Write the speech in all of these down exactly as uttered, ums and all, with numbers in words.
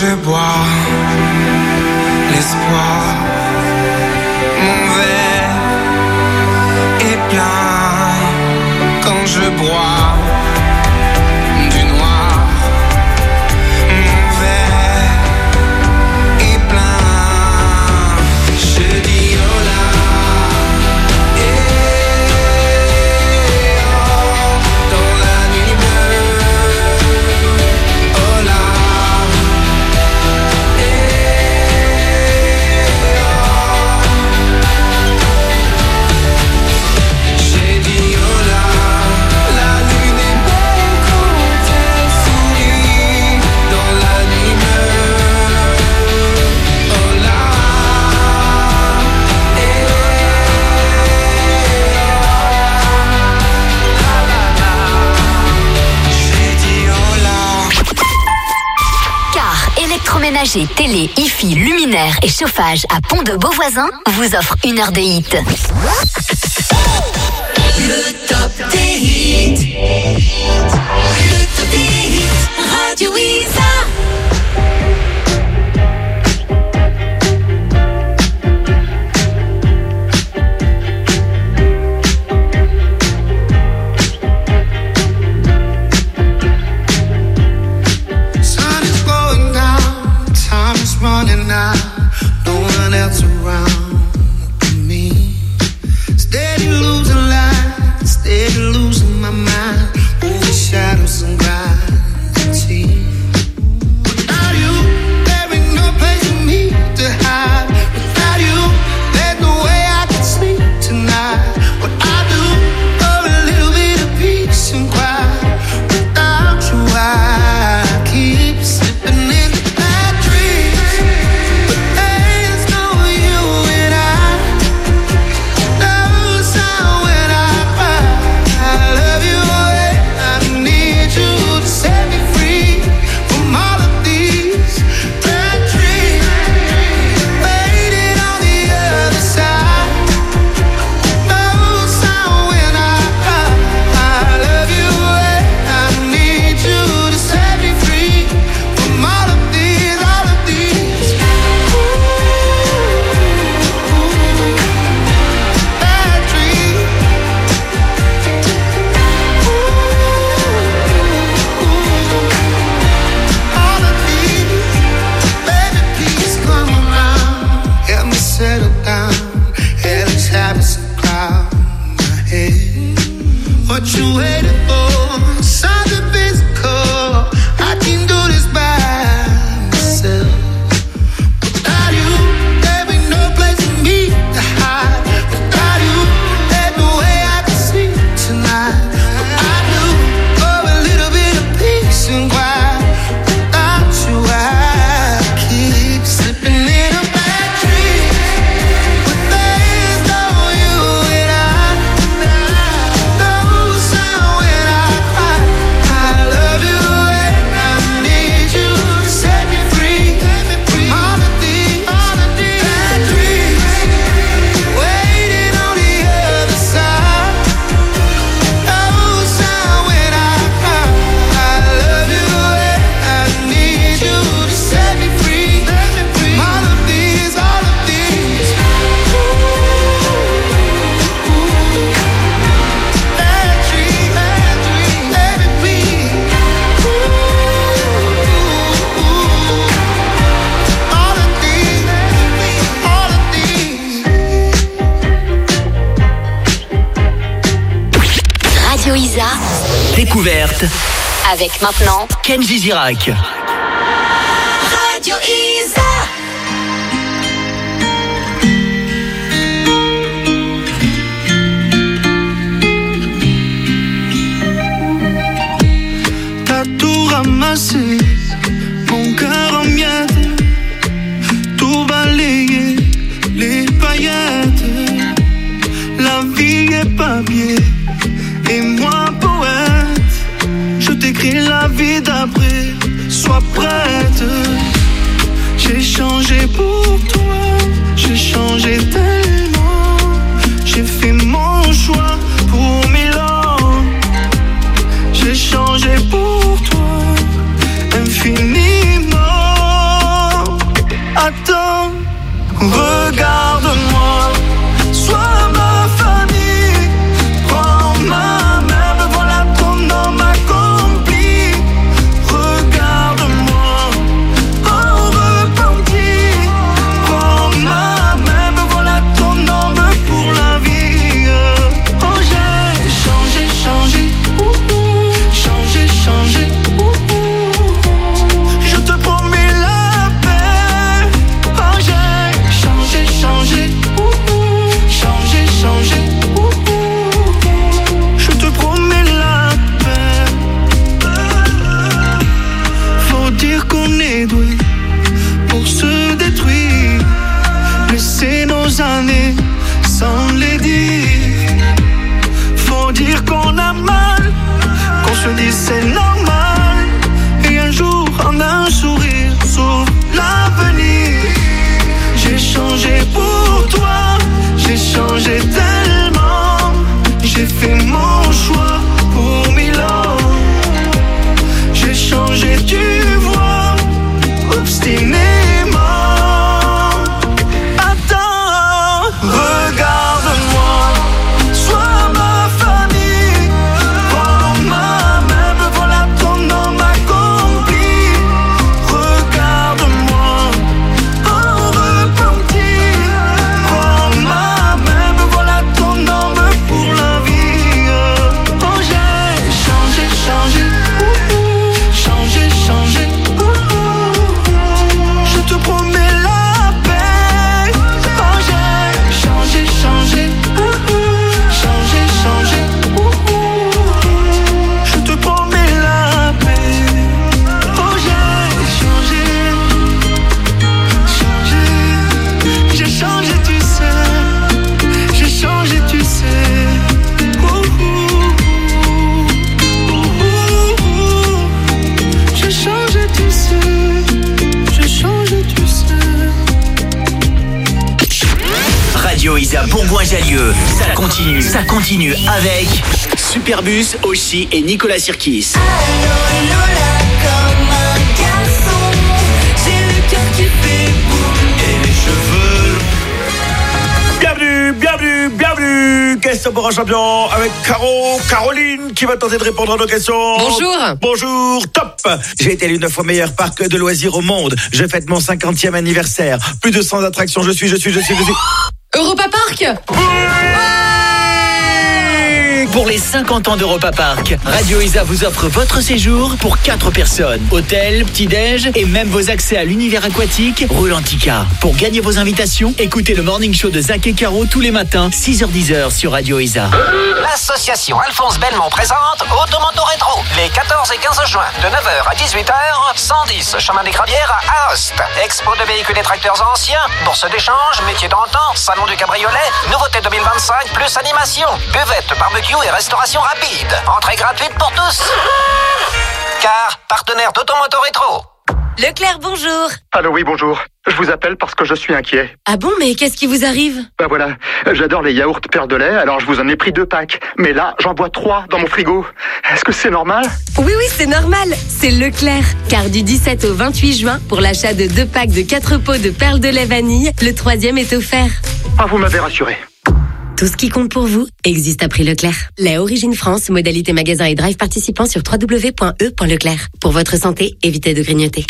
je bois l'espoir, mon verre est plein. Quand je bois du noir, mon verre est plein. Je dis hola, et oh, dans la nuit bleue, hola, et oh. J'ai dit hola, la lune est belle quand elle sourit dans la nuit bleue, hola, et j'ai dit hola. Car électroménager, télé, hi-fi, luminaire et chauffage à Pont-de-Beauvoisin vous offre une heure de hit. Le top des hits. Le top des hits. Radio Isa. Sun is going down, time is running out, no one else around me. Steady losing light, steady losing my mind, moving shadows and gravity. Without you, there ain't no place for me to hide. Without you, there's no way I can sleep tonight. What I do for a little bit of peace and quiet. Without you, I keep slipping into bad dreams. But there's no you and I. No sound when I cry. I love you and I need you to set me free from all of these bad dreams. Waiting on the other side. No sound when I cry. I love you and I need you to set me free from all of these, all of these bad dreams. All of these, baby, please come around. Help me settle down. Headless habits cloud my head. What you waiting for? Something physical. I can do this by myself. Without you, there ain't no place for me to hide. Without you, there's no way I can sleep tonight. What I do for a little bit of peace and quiet. Without you, I keep slipping in a bad dream. But there's no you and I. No sound when I cry. I love you and I need you to set me free from all of these, all of these bad dreams. Waiting on the other side. No sound when I cry. I love you and I need you to set me free from all of these, all of these bad dreams, bad dreams, baby, please. All of these, all of these. Radio Isa Découverte avec maintenant Kenji Girac. Radio Isa. T'as tout ramassé, mon cœur en miettes, tout balayé, les paillettes. La vie est papier, et moi poète. Je t'écris la vie d'après, sois prête. J'ai changé pour toi, j'ai changé tellement. J'ai fait mon choix pour Milan. J'ai changé pour toi infiniment. je dis c'est normal. Et un jour, en un sourire, sauve l'avenir. J'ai changé pour toi, j'ai changé tellement. J'ai fait mon choix pour mille ans. J'ai changé, tu vois, obstinément. Attends, regarde-moi, sois ma famille. Prends ma main, me voilà ton homme accompli. Regarde-moi, en repentir. Prends ma main, me voilà ton homme pour la vie. Oh, j'ai changé, changé, changé, changé. Je te promets la paix. Oh, j'ai changé, changé, changé, changé. Je te promets la paix. Oh, j'ai changé, changé. J'ai changé, tu sais. J'ai changé, tu sais. Ouh, ouh, ouh, ouh. J'ai changé, tu sais. J'ai changé, tu sais. Radio Isa Bourgoin-Jallieu, ça continue, ça continue avec Superbus, Oshi et Nicolas Sirkis. Allô Lola, comme un garçon, j'ai le cœur qui fait boum et les cheveux. Bienvenue, bienvenue, bienvenue. Question pour un champion avec Caro, Caroline qui va tenter de répondre à nos questions. Bonjour. Bonjour, top. J'ai été l'une des fois meilleur parc de loisirs au monde. Je fête mon cinquantième anniversaire. Plus de cent attractions. Je suis, je suis, je suis, je suis. Europa Park. Pour les cinquante ans d'Europa Park, Radio Isa vous offre votre séjour pour quatre personnes. Hôtel, petit-déj et même vos accès à l'univers aquatique Rulantica. Pour gagner vos invitations, écoutez le morning show de Zach et Caro tous les matins, six heures dix sur Radio Isa. L'association Alphonse Belmont présente Automoto Rétro les quatorze et quinze juin de neuf heures à dix-huit heures, cent dix chemin des Gravières à Aoste. Expo de véhicules et tracteurs anciens, bourse d'échange, métier d'antan, salon du cabriolet, nouveauté deux mille vingt-cinq plus animation, buvette, barbecue et restauration rapide. Entrée gratuite pour tous. Car partenaire d'Automoto Rétro. Leclerc, bonjour. Allô, oui, bonjour. Je vous appelle parce que je suis inquiet. Ah bon, mais qu'est-ce qui vous arrive? Ben voilà, j'adore les yaourts Père de lait, alors je vous en ai pris deux packs. Mais là, j'en bois trois dans mon frigo. Est-ce que c'est normal? Oui, oui, c'est normal. C'est Leclerc. Car du dix-sept au vingt-huit juin, pour l'achat de deux packs de quatre pots de perles de lait vanille, le troisième est offert. Ah, vous m'avez rassuré. Tout ce qui compte pour vous existe à prix Leclerc. Lait Origine France, modalité magasin et drive participant sur w w w point e point leclerc. Pour votre santé, évitez de grignoter.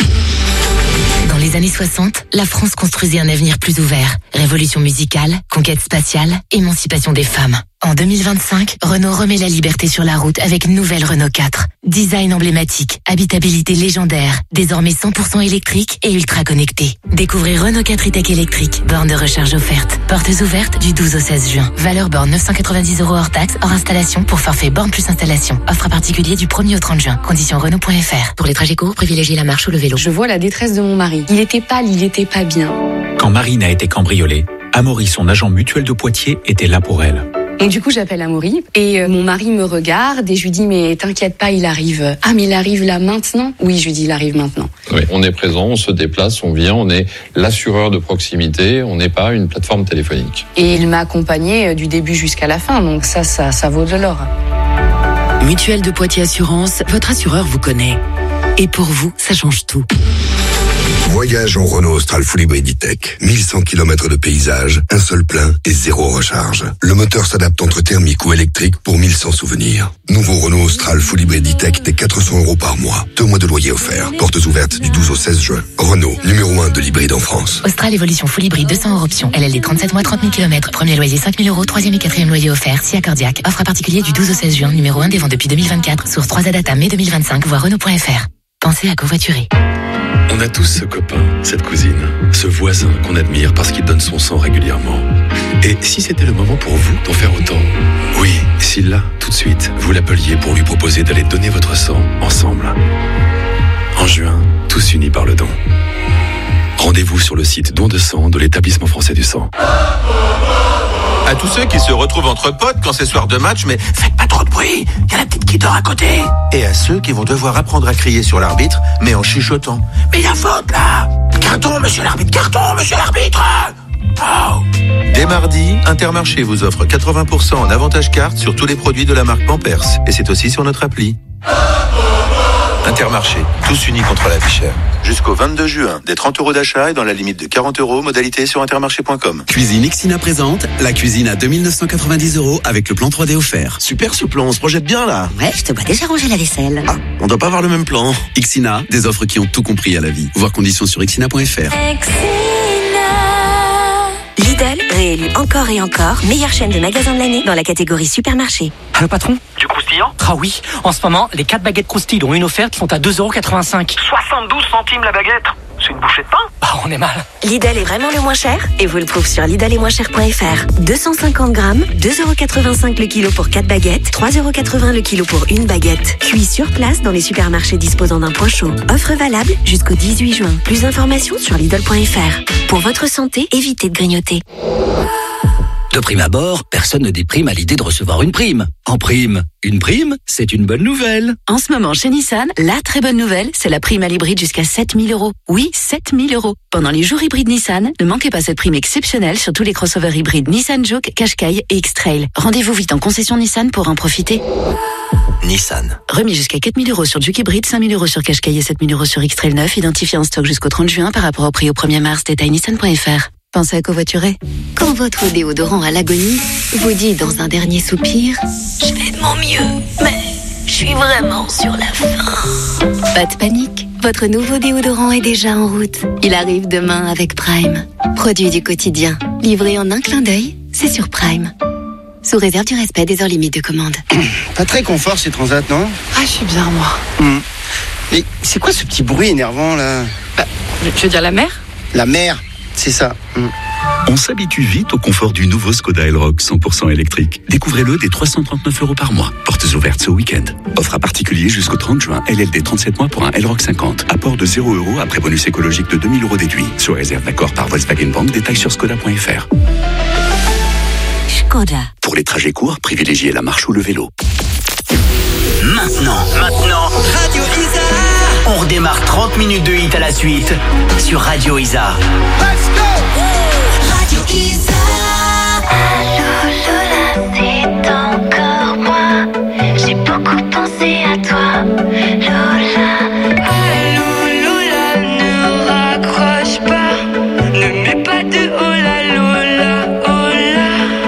Dans les années soixante, la France construisait un avenir plus ouvert. Révolution musicale, conquête spatiale, émancipation des femmes. En deux mille vingt-cinq, Renault remet la liberté sur la route avec une nouvelle Renault quatre. Design emblématique, habitabilité légendaire, désormais cent pour cent électrique et ultra connecté. Découvrez Renault quatre e-Tech électrique, borne de recharge offerte. Portes ouvertes du douze au seize juin. Valeur borne neuf cent quatre-vingt-dix euros hors taxe, hors installation pour forfait borne plus installation. Offre à particulier du premier au trente juin. Conditions Renault point f r. Pour les trajets courts, privilégiez la marche ou le vélo. Je vois la détresse de mon mari. Il était pâle, il était pas bien. Quand Marine a été cambriolée, Amaury, son agent mutuel de Poitiers, était là pour elle. Donc du coup, j'appelle Amaury et euh, mon mari me regarde et je lui dis mais t'inquiète pas, il arrive. Ah mais il arrive là maintenant? Oui, je lui dis il arrive maintenant. Oui, on est présent, on se déplace, on vient, on est l'assureur de proximité, on n'est pas une plateforme téléphonique. Et il m'a accompagné du début jusqu'à la fin, donc ça, ça, ça vaut de l'or. Mutuelle de Poitiers Assurance, votre assureur vous connaît. Et pour vous, ça change tout. Voyage en Renault Austral Full Hybrid E-Tech. mille cent kilomètres de paysage, un seul plein et zéro recharge. Le moteur s'adapte entre thermique ou électrique pour mille cent souvenirs. Nouveau Renault Austral Full Hybrid E-Tech des quatre cents euros par mois. Deux mois de loyer offert. Portes ouvertes du douze au seize juin. Renault, numéro un de l'hybride en France. Austral Evolution Full Hybrid deux cents euros option. L L D trente-sept mois, trente mille kilomètres. Premier loyer cinq mille euros. Troisième et quatrième loyer offert. Si accordiaque. Offre à particulier du douze au seize juin. Numéro un des ventes depuis deux mille vingt-quatre. Source trois A Data mai deux mille vingt-cinq. Voir Renault point f r. Pensez à covoiturer. On a tous ce copain, cette cousine, ce voisin qu'on admire parce qu'il donne son sang régulièrement. Et si c'était le moment pour vous d'en faire autant? Oui, si là, tout de suite, vous l'appeliez pour lui proposer d'aller donner votre sang ensemble. En juin, tous unis par le don. Rendez-vous sur le site don de sang de l'Établissement français du sang. À tous ceux qui se retrouvent entre potes quand c'est soir de match, mais faites pas trop de bruit, il y a la petite qui dort à côté. Et à ceux qui vont devoir apprendre à crier sur l'arbitre, mais en chuchotant. Mais il y a faute là. Carton, monsieur l'arbitre, carton, monsieur l'arbitre. Oh. Dès mardi, Intermarché vous offre quatre-vingts pour cent en avantage carte sur tous les produits de la marque Pampers. Et c'est aussi sur notre appli. Intermarché, tous unis contre la vie chère. Jusqu'au vingt-deux juin, des trente euros d'achat et dans la limite de quarante euros, modalité sur intermarché point com. Cuisine Ixina présente la cuisine à deux mille neuf cent quatre-vingt-dix euros avec le plan trois D offert. Super ce plan, on se projette bien là. Ouais, je te vois déjà ranger la vaisselle. Ah, on doit pas avoir le même plan. Ixina, des offres qui ont tout compris à la vie. Voir conditions sur ixina point f r. Lidl, réélu encore et encore meilleure chaîne de magasins de l'année dans la catégorie supermarché. Allô patron? Du croustillant? Ah oui, en ce moment, les quatre baguettes croustilles dont une offerte sont à deux euros quatre-vingt-cinq. soixante-douze centimes la baguette. C'est une bouchée de pain? Bah on est mal. Lidl est vraiment le moins cher et vous le prouve sur lidl et moins cher point f r. deux cent cinquante grammes, deux euros quatre-vingt-cinq le kilo pour quatre baguettes, trois euros quatre-vingts le kilo pour une baguette. Cuit sur place dans les supermarchés disposant d'un point chaud. Offre valable jusqu'au dix-huit juin. Plus d'informations sur lidl point f r. Pour votre santé, évitez de grignoter. De prime abord, personne ne déprime à l'idée de recevoir une prime. En prime, une prime, c'est une bonne nouvelle. En ce moment, chez Nissan, la très bonne nouvelle, c'est la prime à l'hybride jusqu'à sept mille euros. Oui, sept mille euros. Pendant les jours hybrides Nissan, ne manquez pas cette prime exceptionnelle sur tous les crossovers hybrides Nissan Juke, Qashqai et X-Trail. Rendez-vous vite en concession Nissan pour en profiter. Nissan. Remis jusqu'à quatre mille euros sur Juke hybride, cinq mille euros sur Qashqai et sept mille euros sur X-Trail neuf, identifié en stock jusqu'au trente juin par rapport au prix au premier mars. Détail nissan point f r. Pensez à covoiturer. Quand votre déodorant à l'agonie vous dit dans un dernier soupir « Je fais de mon mieux, mais je suis vraiment sur la fin ». Pas de panique, votre nouveau déodorant est déjà en route. Il arrive demain avec Prime. Produit du quotidien, livré en un clin d'œil, c'est sur Prime. Sous réserve du respect des heures limites de commande. Pas très confort ces transats, non? Ah, je suis bien moi. Mmh. Et c'est quoi ce petit bruit énervant là? Bah, tu veux dire la mer? La mer, c'est ça. Mmh. On s'habitue vite au confort du nouveau Skoda Elroq cent pour cent électrique. Découvrez-le dès trois cent trente-neuf euros par mois. Portes ouvertes ce week-end. Offre à particulier jusqu'au trente juin. L L D trente-sept mois pour un Elroq cinquante. Apport de zéro euros après bonus écologique de deux mille euros déduit. Sur réserve d'accord par Volkswagen Bank. Détails sur skoda point f r. Skoda. Pour les trajets courts, privilégiez la marche ou le vélo. Maintenant, maintenant, Radio Isa. On redémarre trente minutes de hit à la suite sur Radio Isa. Let's go! Radio Isa. Allô Lola, c'est encore moi. J'ai beaucoup pensé à toi, Lola. Allô Lola, ne raccroche pas. Ne mets pas de hola Lola, hola.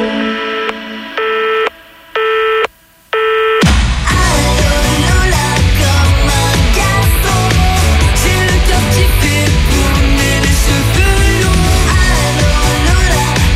Allô Lola, comme un garçon. J'ai le cœur qui fait boum et les cheveux longs. Allô Lola.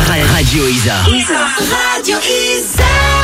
Radio Isa. Radio Isa.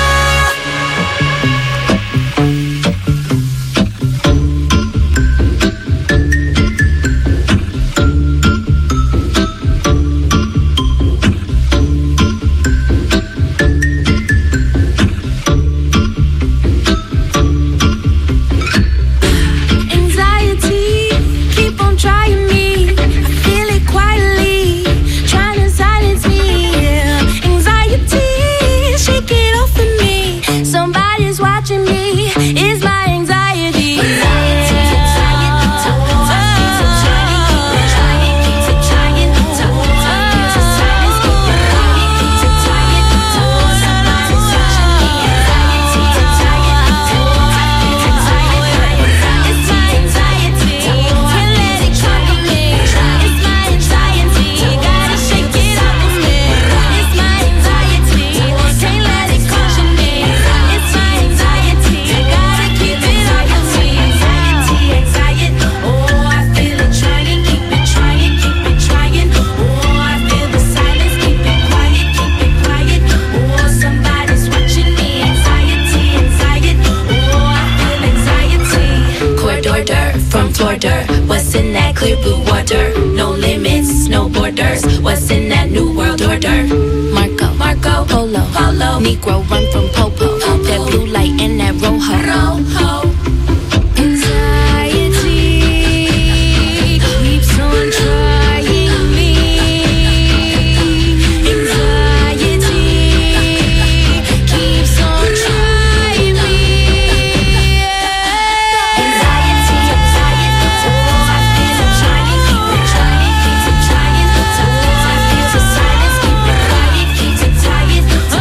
Negro run from Popo. Popo. That blue light and that rojo. Rojo. Anxiety keeps on trying me. Anxiety keeps on trying me. Anxiety, anxiety. Oh, I feel it trying, keep it trying, keep it trying. Oh, I feel the silence, keep it quiet, keep it tired. Oh,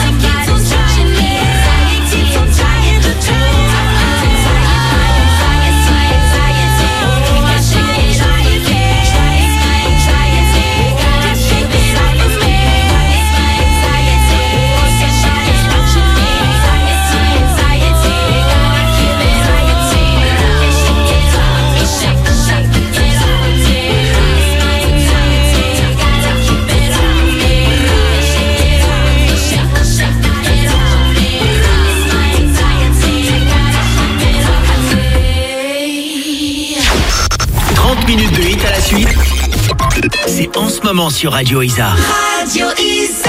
minutes de hit à la suite. C'est en ce moment sur Radio Isa. Radio Isa.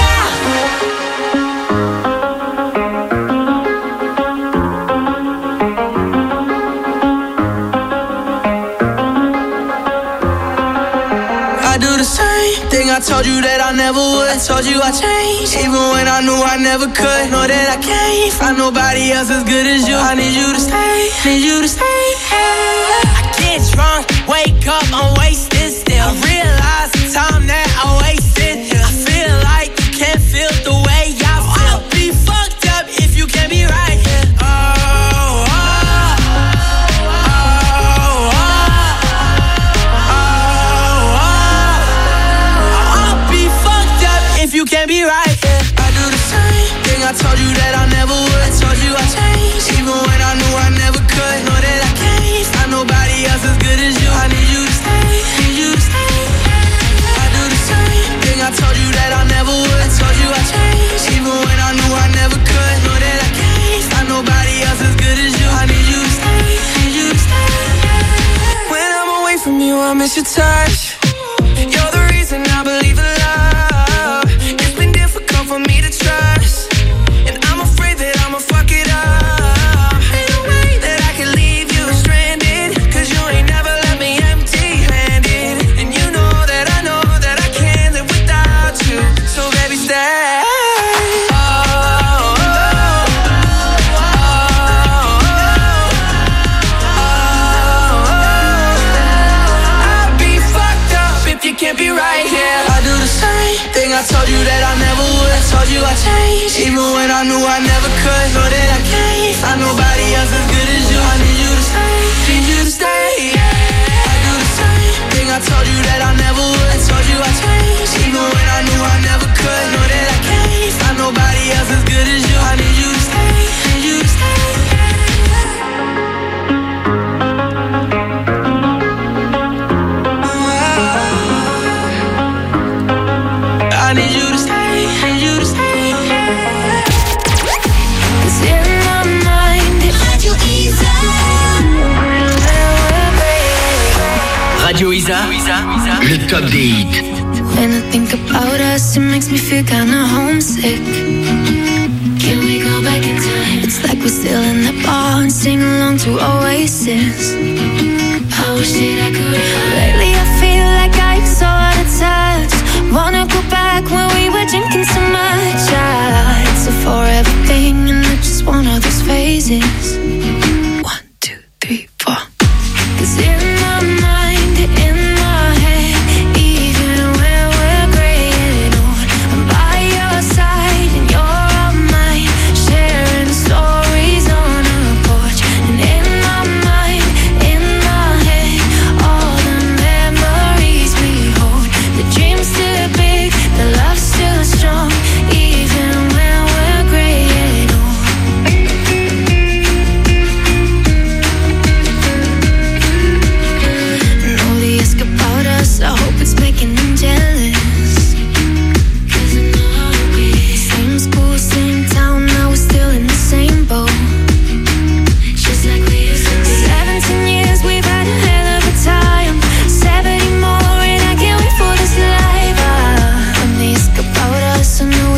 I do the same thing I told you that I never would. I told you I changed, even when I knew I never could. Know that I can't find nobody else as good as you. I need you to stay, need you to stay. I get drunk, wake up, I'm wasted still. I realize the time that I wasted. I feel like you can't feel the way I feel. I'll be fucked up if you can't be right here. Oh, oh, oh, oh, oh, oh. I'll be fucked up if you can't be right here. I do the same thing I told you that I never would. I told you I changed, even when I knew I never could. Know that I can't find nobody else as good as you. I need you to stay, need you to stay. I do the same thing I told you that I never would. I told you I changed, even when I knew I never could. Know that I can't find nobody else as good as you. I need you to stay, need you to stay. When I'm away from you, I miss your touch. You're the reason I believe in love. It's been difficult for me to trust, and I'm afraid that I'ma fuck it up. Ain't no way that I can leave you stranded, cause you ain't never left me empty-handed. And you know that I know that I can't live without you. So baby, stay. Oh, oh, oh, oh, oh. I'll be fucked up if you can't be right here. I do the same thing I told you that I never would. I told you I changed, even when I knew I never could. Know that I can't find nobody else as good as you. I need you to stay, need you to stay. I do the same thing I told you that I never would. I told you I changed, even when I knew I never could. Know that I can't find nobody else as good as you. I need you to stay, need you to stay. I need you to stay. Isa, le top des hits. When I think about us, it makes me feel kinda homesick. Can we go back in time? It's like we're still in the bar and sing along to Oasis. I wish that I could. Lately I feel like I'm so out of touch. Wanna go back when we were drinking so much. Ah, it's a forever thing and it's just one of those phases. One, two, three, four. 'Cause in my mind, in my head, even when we're gray and old, I'm by your side and you're on mine, sharing stories on a porch. And in my mind, in my head, all the memories we hold. The dream's still big, the love's still strong, even when we're gray and old. Know they ask about us, I hope it's making them jealous. 'Cause I know how it is. Same school, same town, now we're still in the same boat. Just like we used to be. Seventeen years, we've had a hell of a time. Seventy more, and I can't wait for this life. Ah, when they ask about us, I know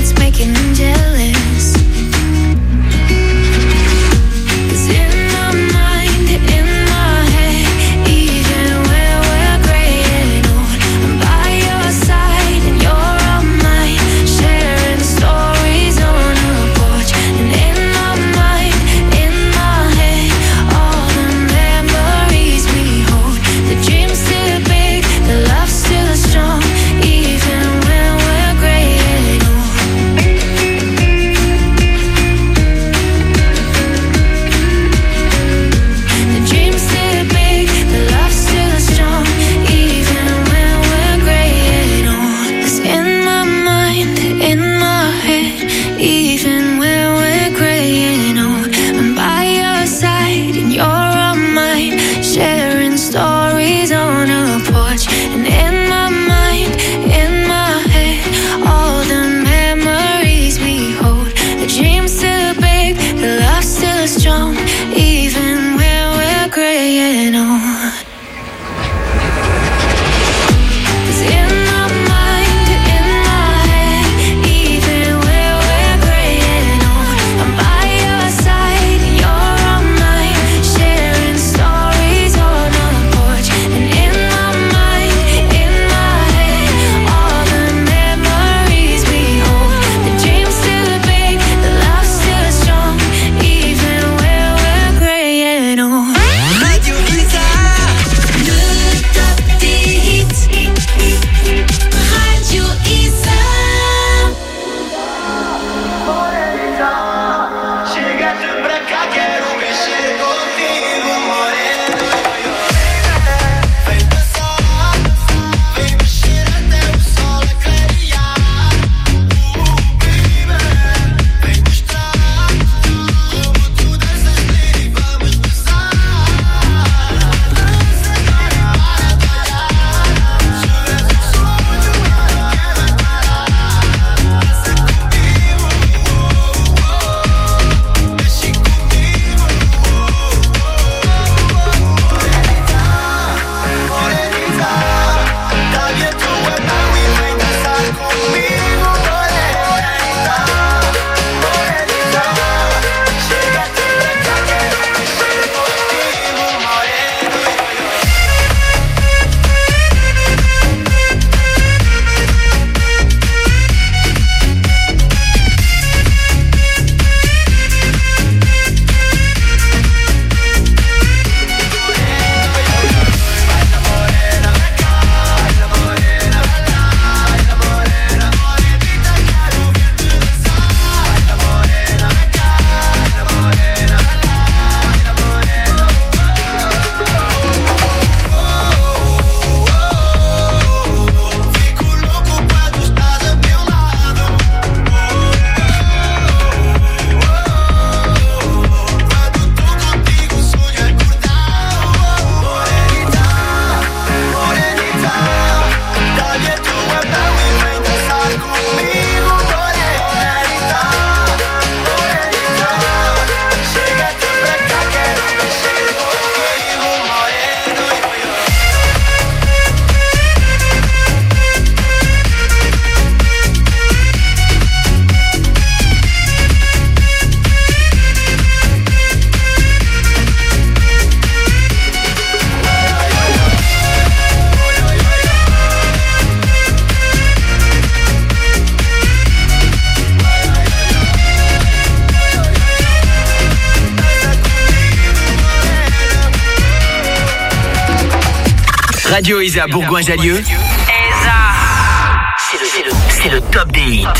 Radio Isa Bourgoin-Jallieu. C'est le, c'est le, c'est le top des hits.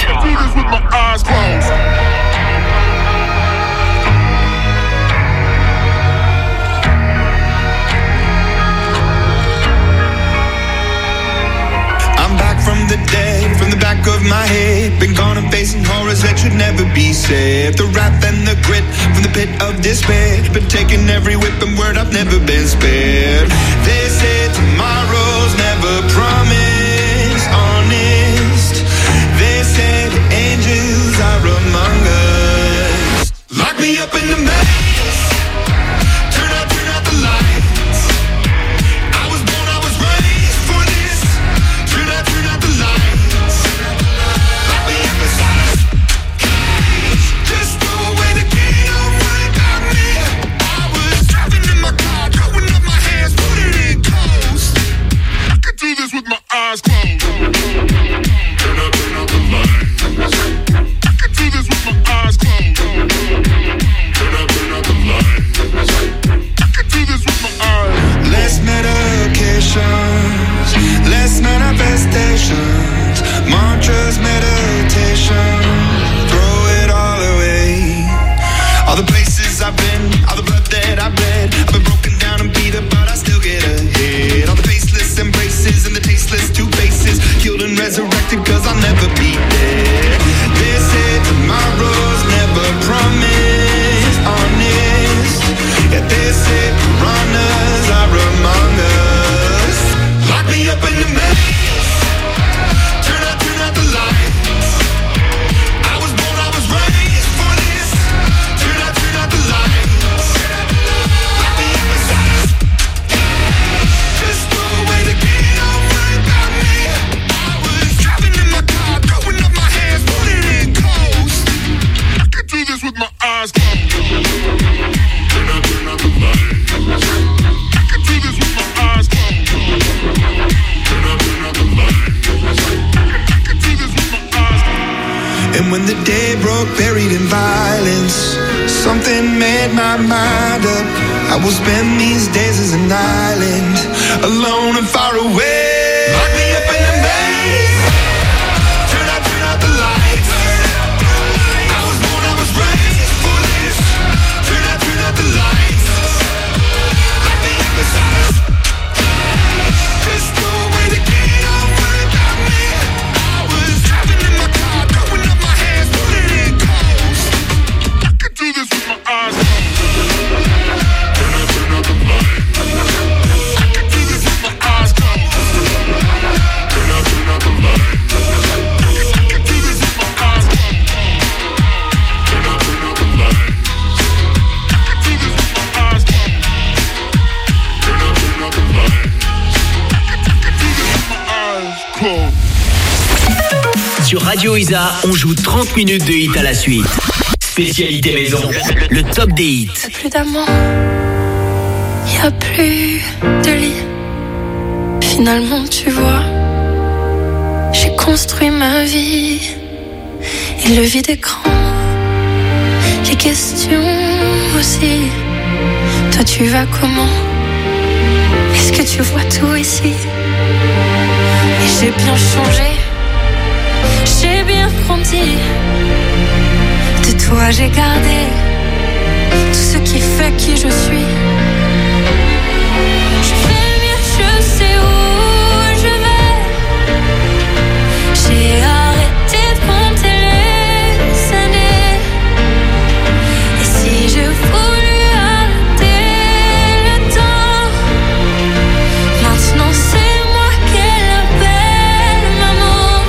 From the dead, from the back of my head, been gone and facing horrors that should never be said. The wrath and the grit from the pit of despair, been taking every whip and word, I've never been spared. They say tomorrow's never promised, honest. They say the angels are among us. Lock me up in the maze, turn out, turn out the lights. I was born, I was raised for this. Turn out, turn out the lights. Lock me up inside a cage. Just throw away the key, don't worry about me. I was driving in my car, throwing up my hands, putting it close. I could do this with my eyes closed. Turn out, turn out the lights. I could do this with my eyes closed. Turn out, turn out the lights. I could do this with my eyes. Less medications, less manifestations, mantras, meditation, throw it all away. All the places I've been, all the blood that I've bled, I've been broken down and beat up, but I still get ahead. All the faceless embraces and the tasteless two faces, killed and resurrected cause I'll never be dead. They say tomorrow's never promised, honest. Yeah, they say piranhas are among us. Lock me up in the maze, turn out, turn out the lights. I was born, I was raised for this. Turn out, turn out the lights. Lock me up inside a cage. Just throw away the key, don't worry about me. I was driving in my car, throwing up my hands, putting it close. I could do this with my eyes closed. Turn out, turn out the lights. I could do this with my eyes closed. Turn out, turn out the lights. I could do this with my eyes closed. And when the day broke, buried in violence, something made my mind up. I will spend these days as an island, alone and far away. Lock me up in the maze, turn out, turn out the lights. I was born, I was raised for this. Turn out, turn out the lights. Lock me up inside a cage. Just throw away the key, don't worry about me. I was driving in my car, throwing up my hands, putting it close. I could do this with my eyes closed. Turn out, turn out the lights. I could do this with my eyes closed. Turn out, turn out the lights. I could do this with my eyes closed. Turn out, turn out the lights. I could do this with my eyes closed. Turn out, turn out the lights. I could do this with my eyes closed. Sur Radio Isa, on joue trente minutes de hits à la suite. Spécialité maison, le top des hits. Y'a plus d'amant, y'a plus de lit. Finalement, tu vois, j'ai construit ma vie. Et le vide est grand, les questions aussi. Toi, tu vas comment? Est-ce que tu vois tout ici? Et j'ai bien changé, j'ai bien grandi. De toi j'ai gardé tout ce qui fait qui je suis. Je fais mieux, je sais où je vais. J'ai arrêté de compter les années. Et si je voulais arrêter le temps, maintenant c'est moi qu'elle appelle maman.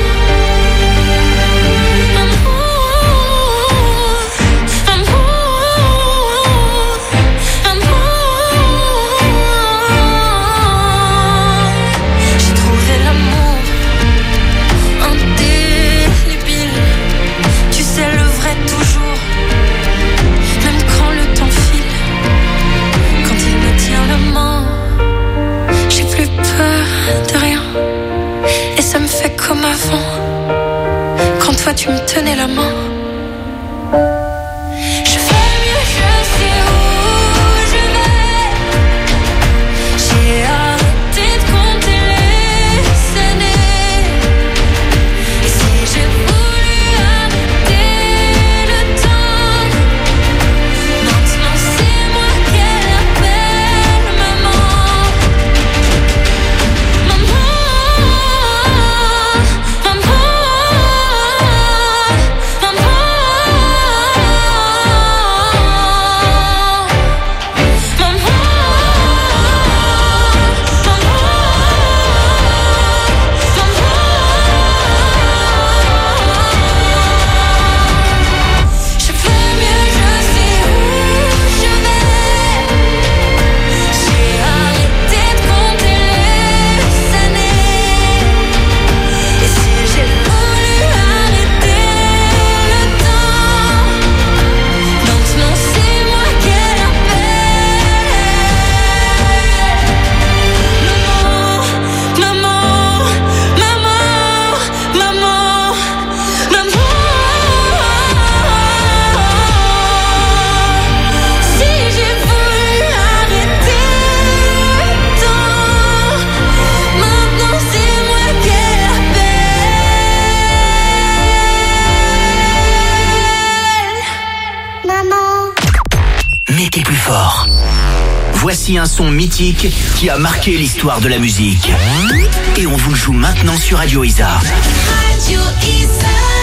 J'ai trouvé l'amour indélébile. Tu sais le vrai toujours, même quand le temps file. Quand il me tient la main, j'ai plus peur de rien. Et ça me fait comme avant, quand toi tu me tenais la main. Je fais mieux, je sais où je vais. J'ai arrêté de compter voici un son mythique qui a marqué l'histoire de la musique. Et on vous le joue maintenant sur Radio Isa. Radio Isa.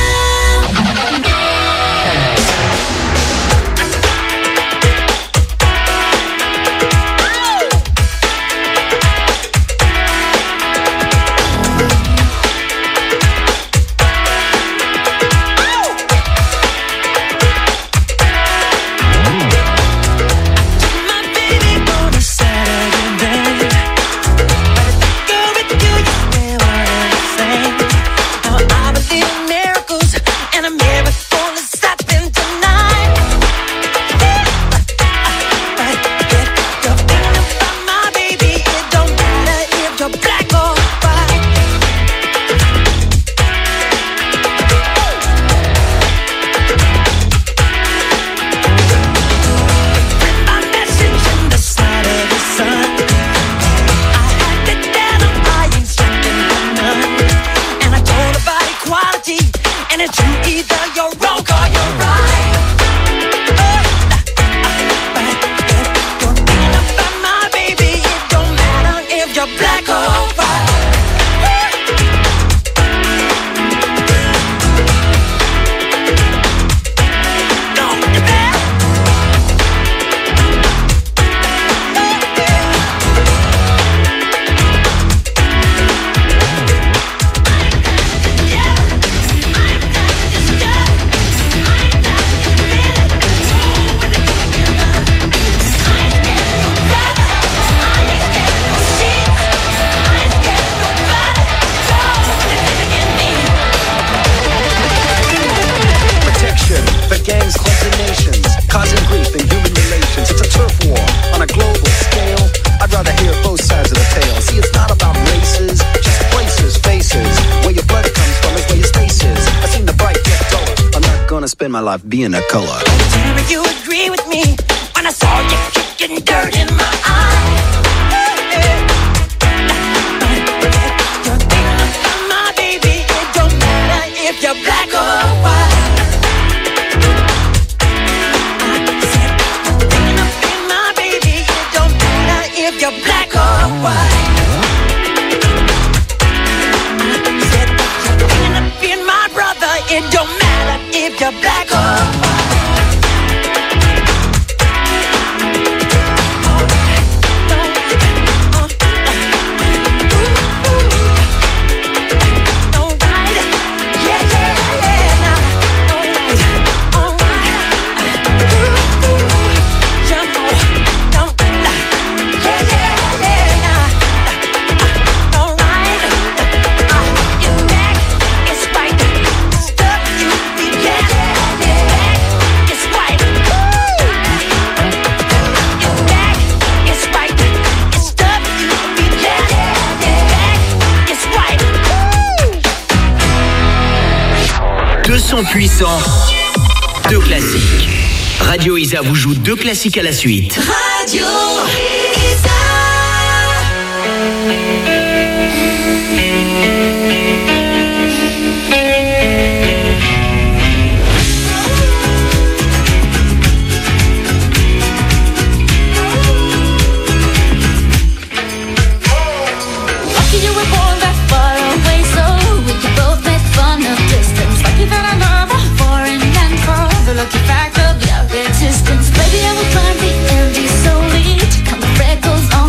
My life being a color. Tell me you agree with me when I saw you kicking dirt in my eye. You're thinking about my baby. It don't matter if you're black or white. I said you're thinking about my baby. It don't matter if you're black or white. I said you're thinking about my brother. It don't matter if you're black or white. Deux sons puissants, deux classiques. Radio Isa vous joue deux classiques à la suite. Radio Isa. Lucky fact of your existence. Baby, I will climb the empty so reach. Count the freckles on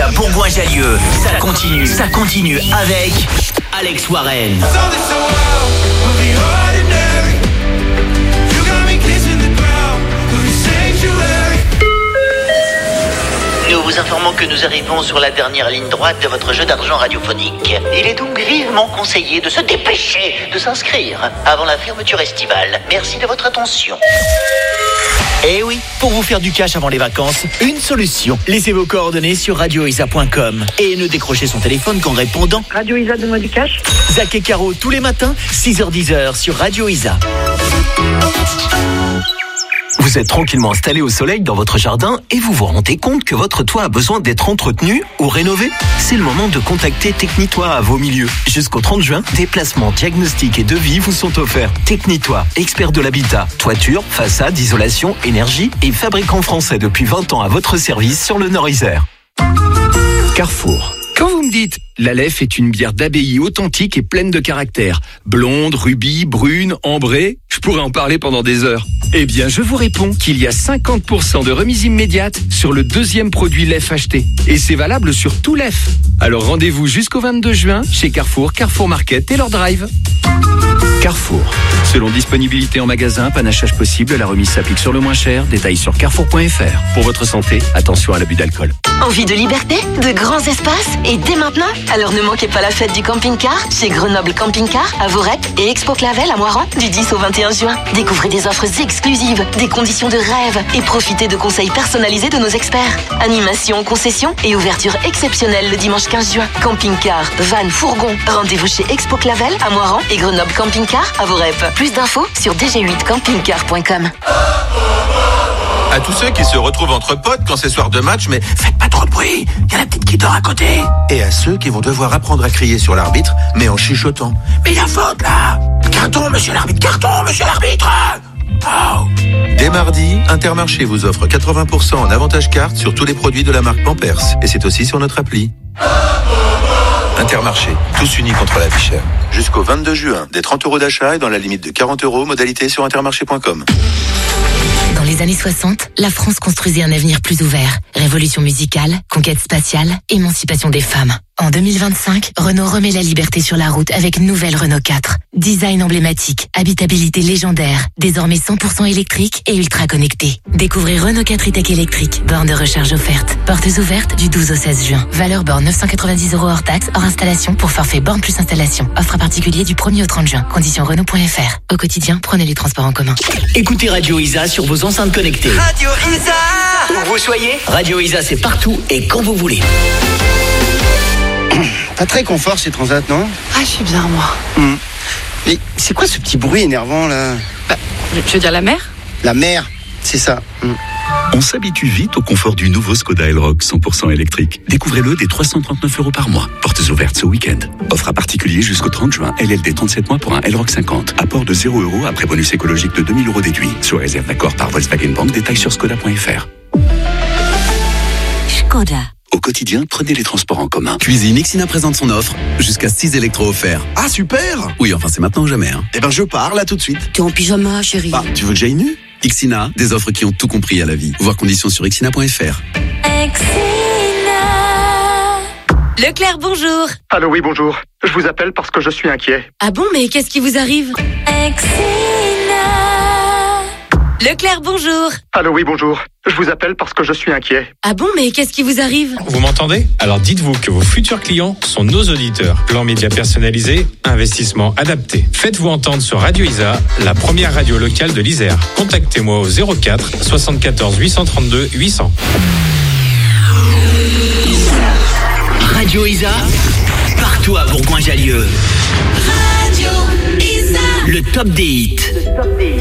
à Bourgoin-Jallieu. Ça continue, ça continue avec Alex Warren. Nous vous informons que nous arrivons sur la dernière ligne droite de votre jeu d'argent radiophonique. Il est donc vivement conseillé de se dépêcher de s'inscrire avant la fermeture estivale. Merci de votre attention. Eh oui, pour vous faire du cash avant les vacances, une solution. Laissez vos coordonnées sur radio isa point com et ne décrochez son téléphone qu'en répondant Radio Isa, donne-moi du cash. Zach et Caro tous les matins, six heures dix sur Radio Isa. Vous êtes tranquillement installé au soleil dans votre jardin et vous vous rendez compte que votre toit a besoin d'être entretenu ou rénové? C'est le moment de contacter Technitoit à vos milieux. Jusqu'au trente juin, déplacements, diagnostics et devis vous sont offerts. Technitoit, expert de l'habitat, toiture, façade, isolation, énergie et fabricant français depuis vingt ans à votre service sur le Nord-Isère. Carrefour. Quand vous me dites l'Aleph est une bière d'abbaye authentique et pleine de caractère, blonde, rubis, brune, ambrée, je pourrais en parler pendant des heures. Eh bien, je vous réponds qu'il y a cinquante pour cent de remise immédiate sur le deuxième produit Lef acheté. Et c'est valable sur tout Lef. Alors rendez-vous jusqu'au vingt-deux juin chez Carrefour, Carrefour Market et leur drive. Carrefour. Selon disponibilité en magasin, panachage possible, la remise s'applique sur le moins cher. Détails sur carrefour point f r. Pour votre santé, attention à l'abus d'alcool. Envie de liberté, de grands espaces et dès maintenant? Alors ne manquez pas la fête du camping-car chez Grenoble Camping-Car à Vorep et Expo Clavel à Moiran du dix au vingt et un juin. Découvrez des offres exclusives, des conditions de rêve et profitez de conseils personnalisés de nos experts. Animation, concession et ouverture exceptionnelle le dimanche quinze juin. Camping-car, van, fourgon. Rendez-vous chez Expo Clavel à Moiran et Grenoble Camping-Car à Vorep. Plus d'infos sur d g huit camping car point com. À tous ceux qui se retrouvent entre potes quand c'est soir de match, mais faites pas trop de bruit, il y a la petite qui dort à côté. Et à ceux qui vont devoir apprendre à crier sur l'arbitre, mais en chuchotant. Mais il y a faute là. Carton, monsieur l'arbitre, carton, monsieur l'arbitre. Oh. Dès mardi, Intermarché vous offre quatre-vingts pour cent en avantage carte sur tous les produits de la marque Pampers. Et c'est aussi sur notre appli. Intermarché, tous unis contre la vie chère. Jusqu'au vingt-deux juin, des trente euros d'achat et dans la limite de quarante euros, modalité sur intermarché point com. Dans les années soixante, la France construisait un avenir plus ouvert. Révolution musicale, conquête spatiale, émancipation des femmes. En deux mille vingt-cinq, Renault remet la liberté sur la route avec une nouvelle Renault quatre. Design emblématique, habitabilité légendaire, désormais cent pour cent électrique et ultra connecté. Découvrez Renault quatre e-tech électrique, borne de recharge offerte. Portes ouvertes du douze au seize juin. Valeur borne neuf cent quatre-vingt-dix euros hors taxe, hors installation pour forfait borne plus installation. Offre à particulier du premier au trente juin. Conditions Renault point f r. Au quotidien, prenez les transports en commun. Écoutez Radio Isa sur vos enceintes connectées. Radio Isa. Où vous soyez, Radio Isa c'est partout et quand vous voulez. Pas très confort ces transats, non? Ah, je suis bien, moi. Mmh. Mais c'est quoi ce petit bruit énervant, là? Bah, je veux dire la mer? La mer, c'est ça. Mmh. On s'habitue vite au confort du nouveau Skoda Elroq cent pour cent électrique. Découvrez-le dès trois cent trente-neuf euros par mois. Portes ouvertes ce week-end. Offre à particulier jusqu'au trente juin. L L D trente-sept mois pour un Elroq cinquante. Apport de zéro euros après bonus écologique de deux mille euros déduit. Sous réserve d'accord par Volkswagen Bank. Détails sur skoda point f r. Skoda. Au quotidien, prenez les transports en commun. Cuisine, Ixina présente son offre. Jusqu'à six électros offerts. Ah, super! Oui, enfin, c'est maintenant ou jamais. Hein. Eh ben, je pars là tout de suite. T'es en pyjama, chérie. Bah, tu veux que j'aille nu? Ixina, des offres qui ont tout compris à la vie. Voir conditions sur ixina point f r. Leclerc, bonjour. Allô, oui, bonjour. Je vous appelle parce que je suis inquiet. Ah bon, mais qu'est-ce qui vous arrive? Leclerc, bonjour. Allô, oui, bonjour. Je vous appelle parce que je suis inquiet. Ah bon, mais qu'est-ce qui vous arrive? Vous m'entendez? Alors dites-vous que vos futurs clients sont nos auditeurs. Plan média personnalisé, investissement adapté. Faites-vous entendre sur Radio Isa, la première radio locale de l'Isère. Contactez-moi au zéro quatre soixante-quatorze huit cent trente-deux huit cents. Radio Isa, partout à Bourgoin-Jallieu. Radio Isa. Le top des hits. Le top des hits.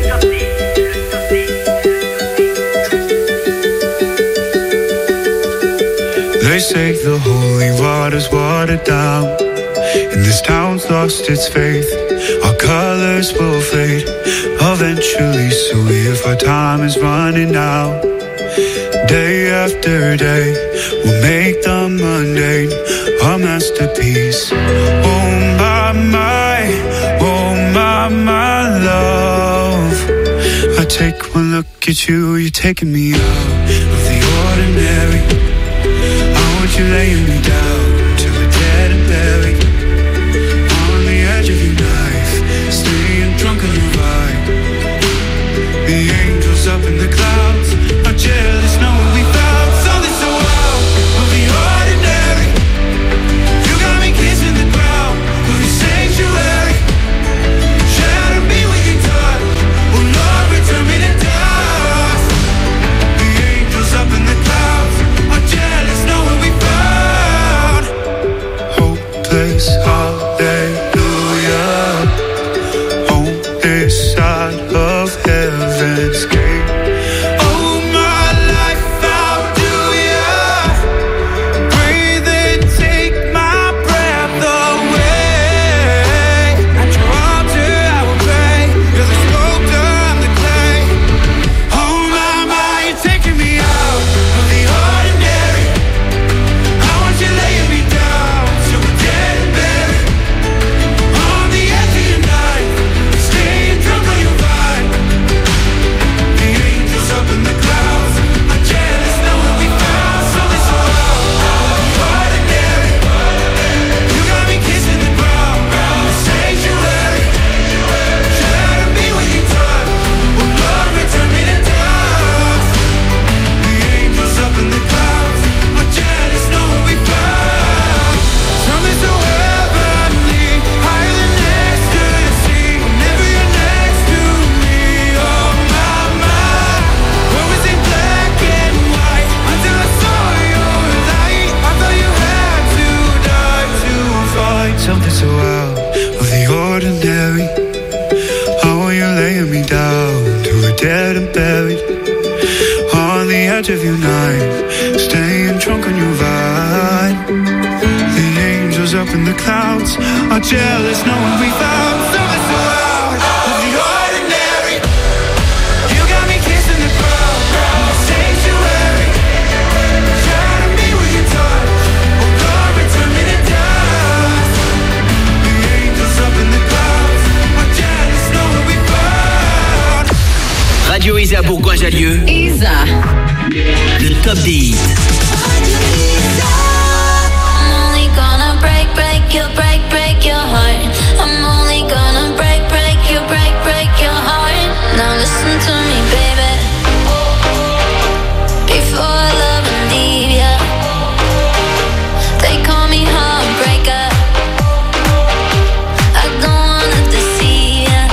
They say the holy water's watered down, and this town's lost its faith. Our colors will fade eventually, so if our time is running out, day after day, we'll make the mundane a masterpiece. Oh my, my, oh my, my love. I take one look at you, you're taking me out of the ordinary. you laying me down till we're dead and buried on the edge of your knife, staying drunk on your vibe. The angels up in the clouds are jealous knowing we found something so out of the ordinary. You got me kissing the ground of your sanctuary. Shadow me with your touch, oh Lord, return me to dust. The angels up in the clouds are jealous knowing we found hopeless hallelujah on this side of heaven's gate. Oh my life, how do ya breathe and take my breath away? At your altar I will pray, you're the sculptor, I'm the clay. Oh my, my, you're taking me out of the ordinary. I want you laying me down till we're dead and buried on the edge of your night, staying drunk on your vibe. The angels up in the clouds are jealous knowing we found something so out of the ordinary. You got me kissing the ground in the sanctuary. Shadow me with your touch, oh Lord, return me to dust. The angels up in the clouds are jealous knowing we found something so heavenly, higher than ecstasy. Whenever you're next to me, oh my, my. What was in black and white until I saw your light? I thought you had to die to fight something so out of the ordinary. Oh, you're laying me down till we're dead and buried on the edge of your knife, staying drunk on your vibe. The angels up in the clouds are jealous knowing we found something so out of the ordinary. You got me kissing the ground in the sanctuary. Shadow me with your touch, oh Lord, return me to dust. The angels up in the clouds are jealous knowing we found. Radio Isa Bourgoin-Jallieu. Isa. Le top des hits. I'm only gonna break, break your, break, break your heart. I'm only gonna break, break your, break, break your heart. Now listen to me, baby. Before I love and leave ya, they call me heartbreaker. I don't wanna deceive ya.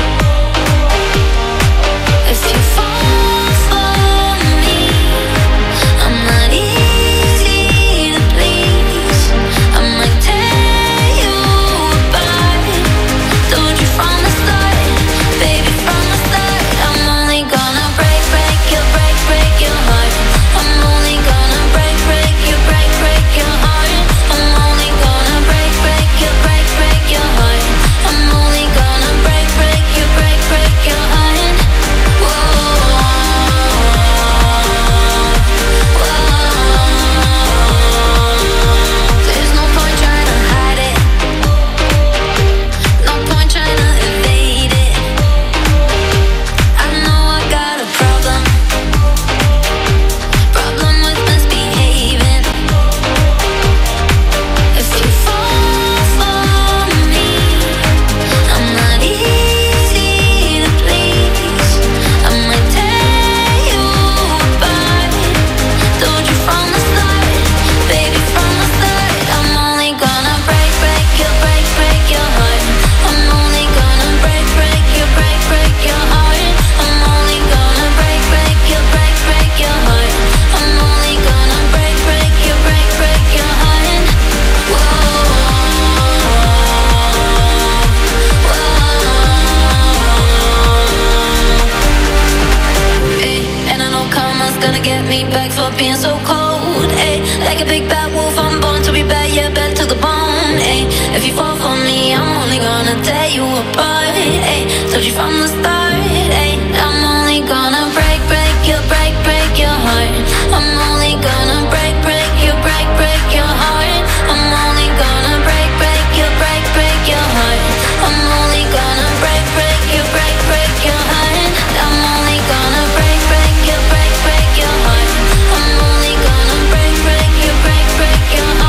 If you fall for me, I'm not easy to please. I might tear you apart. Told you from the start, baby, from the start. I'm only gonna break, break your, break, break your heart. I'm only gonna break, break your, break, break your heart. I'm only gonna break, break your, break, break your heart. I'm only gonna break, break your, break, break your heart. Whoa, whoa. There's no point trying to hide it. No point trying to evade it. I know I got a problem. Problem with misbehaving. If you fall for me, I'm not easy to please. I might tear you apart. Told you from the start, baby, from the start. I'm only gonna break, break your, break, break your heart. I'm only gonna break, break your, break, break your heart. I'm only gonna break, break your, break, break your heart. I'm only gonna break, break your, break, break your heart. Whoa, whoa. Ay, and I know karma's gonna get me back for being so cold. Ay, like a big bad wolf, I'm born to be bad, yeah, bad to the bone. Ay, if you fall for me, I'm only gonna tear you apart. Ay, told you from the start. Ay, I'm only gonna break, break your, break, break your heart. I'm only gonna break, break your, break, break your heart. I'm only gonna break, break your, break, break your heart. I'm only gonna break, break your, break, break your heart. I'm only gonna break, break your, break, break your heart. I'm only gonna break, break your, break, break your heart.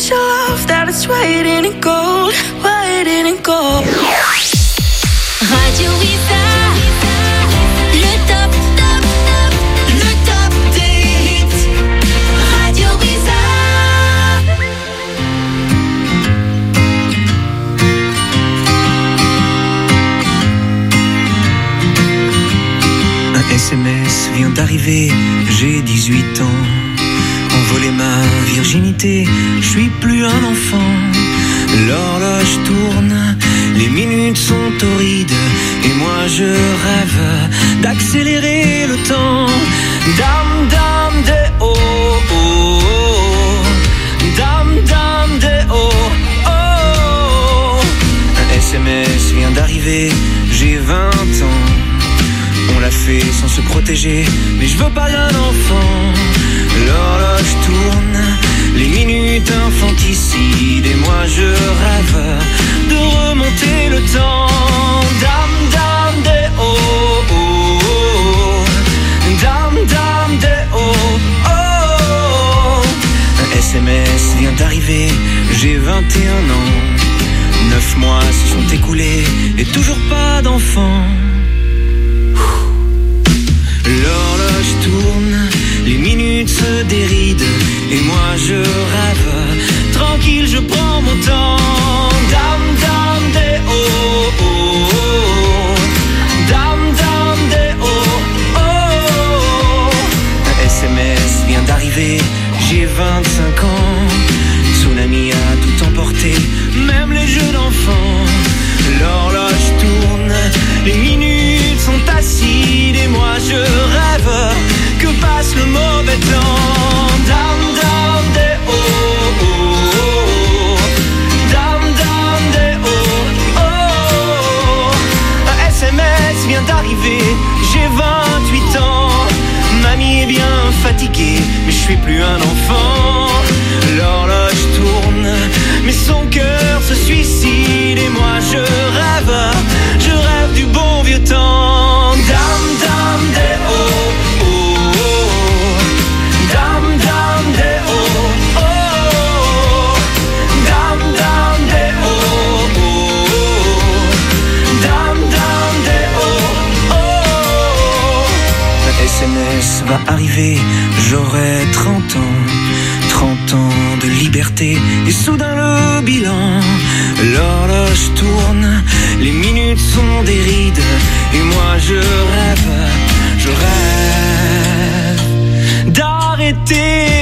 special love that is waiting in gold, waiting in gold. Radio Isa, le top, top, top, le top des hits. Radio Isa. Un S M S vient d'arriver, j'ai dix-huit ans. Envolé ma virginité, je suis plus un enfant. L'horloge tourne, les minutes sont torrides, et moi je rêve d'accélérer le temps. Dame, dame, de oh, oh, oh. Dame, dame, de oh, oh. Un S M S vient d'arriver, j'ai vingt ans. On l'a fait sans se protéger, mais je veux pas d'un enfant. L'horloge tourne, les minutes infanticides, et moi je rêve de remonter le temps. Dame, dame, de oh, oh, oh. Dame, dame, de oh, oh. Un S M S vient d'arriver, j'ai vingt et un ans. Neuf mois se sont écoulés, et toujours pas d'enfant. L'horloge tourne, les minutes se dérident, et moi je rêve, tranquille je prends mon temps. Dame, dame, de oh, oh, oh. Dame, dame, de oh, oh. Un S M S vient d'arriver, j'ai vingt-cinq ans. Tsunami a tout emporté, même les jeux d'enfants. L'horloge tourne, les minutes sont acides, et moi je rêve que passe le mauvais temps. Dame, dame, de oh, oh, oh. Dame, dame, de oh, oh. Un S M S vient d'arriver, j'ai vingt-huit ans. Mamie est bien fatiguée, mais je suis plus un enfant. L'horloge tourne, mais son cœur se suicide, et moi je rêve, je rêve du bon vieux temps. Dame, dame, de oh, oh, oh. Dame, dame, de oh, oh. Dame, dame, de oh, oh. Dame, dame, de oh, oh. Un S M S va arriver, j'aurai trente ans. Trente ans de liberté, et soudain le bilan. L'horloge tourne, les minutes sont des rides, et moi je rêve, je rêve d'arrêter